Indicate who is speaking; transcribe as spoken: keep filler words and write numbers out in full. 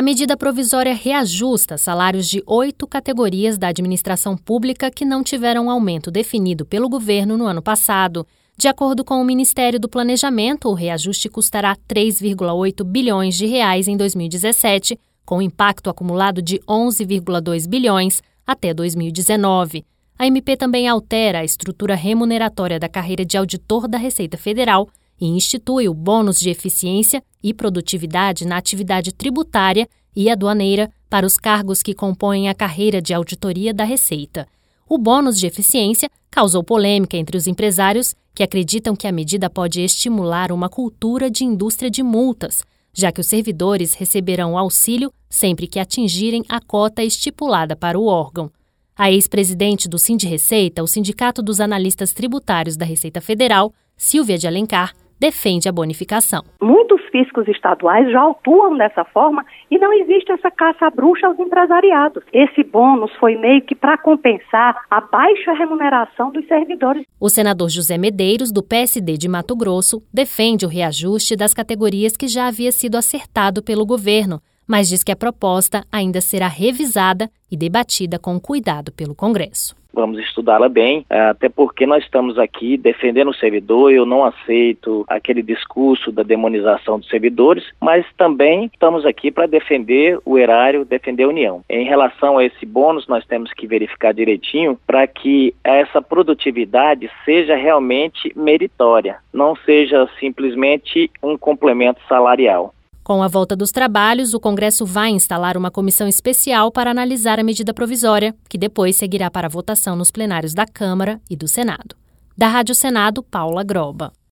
Speaker 1: A medida provisória reajusta salários de oito categorias da administração pública que não tiveram aumento definido pelo governo no ano passado. De acordo com o Ministério do Planejamento, o reajuste custará três vírgula oito bilhões de reais em dois mil e dezessete, com impacto acumulado de onze vírgula dois bilhões até dois mil e dezenove. A M P também altera a estrutura remuneratória da carreira de auditor da Receita Federal e institui o bônus de eficiência e produtividade na atividade tributária e aduaneira para os cargos que compõem a carreira de auditoria da Receita. O bônus de eficiência causou polêmica entre os empresários que acreditam que a medida pode estimular uma cultura de indústria de multas, já que os servidores receberão auxílio sempre que atingirem a cota estipulada para o órgão. A ex-presidente do Sindirreceita, o Sindicato dos Analistas Tributários da Receita Federal, Silvia de Alencar, defende a bonificação.
Speaker 2: Muitos fiscos estaduais já atuam dessa forma e não existe essa caça à bruxa aos empresariados. Esse bônus foi meio que para compensar a baixa remuneração dos servidores.
Speaker 1: O senador José Medeiros, do P S D de Mato Grosso, defende o reajuste das categorias que já havia sido acertado pelo governo, mas diz que a proposta ainda será revisada e debatida com cuidado pelo Congresso.
Speaker 3: Vamos estudá-la bem, até porque nós estamos aqui defendendo o servidor. Eu não aceito aquele discurso da demonização dos servidores, mas também estamos aqui para defender o erário, defender a União. Em relação a esse bônus, nós temos que verificar direitinho para que essa produtividade seja realmente meritória, não seja simplesmente um complemento salarial.
Speaker 1: Com a volta dos trabalhos, o Congresso vai instalar uma comissão especial para analisar a medida provisória, que depois seguirá para votação nos plenários da Câmara e do Senado. Da Rádio Senado, Paula Groba.